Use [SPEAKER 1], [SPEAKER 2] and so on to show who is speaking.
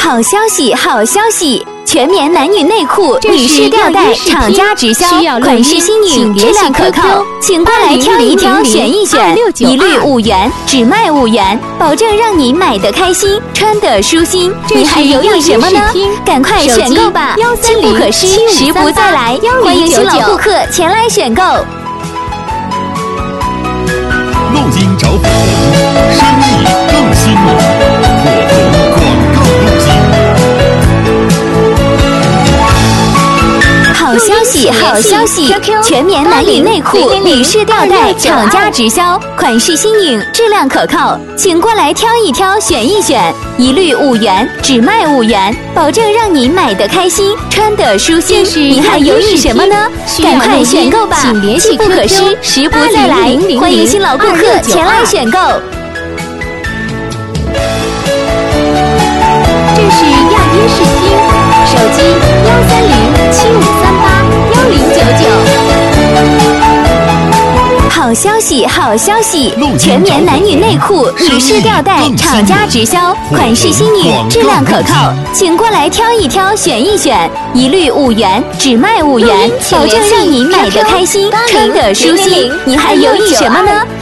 [SPEAKER 1] 好消息，好消息！全棉男女内裤、女士吊带厂家直销，款式新颖，质量可靠，请过来挑一挑，选一选，一律5元，只卖5元，保证让你买得开心，穿得舒心。你还犹豫什么呢？赶快选购吧！机不可失，时不再来，欢迎新老顾客前来选购。
[SPEAKER 2] 路金找火红，生意更兴隆，火红广告路金。
[SPEAKER 1] 好消息，好消息！全棉男女内裤、女士吊带厂家直销，款式新颖，质量可靠，请过来挑一挑，选一选，一律5元，只卖5元，保证让你买得开心，穿得舒心。你还犹豫什么呢？赶快选购吧！机不可失，时不再来，欢迎新老顾客前来选购。
[SPEAKER 3] 这是亚音视听，手机13075381099。
[SPEAKER 1] 好消息，好消息！全棉男女内裤、女士吊带厂家直销，款式新颖，质量可靠，请过来挑一挑，选一选，一律5元，只卖5元，保证让你买得开心，穿得舒心。你还犹豫什么呢？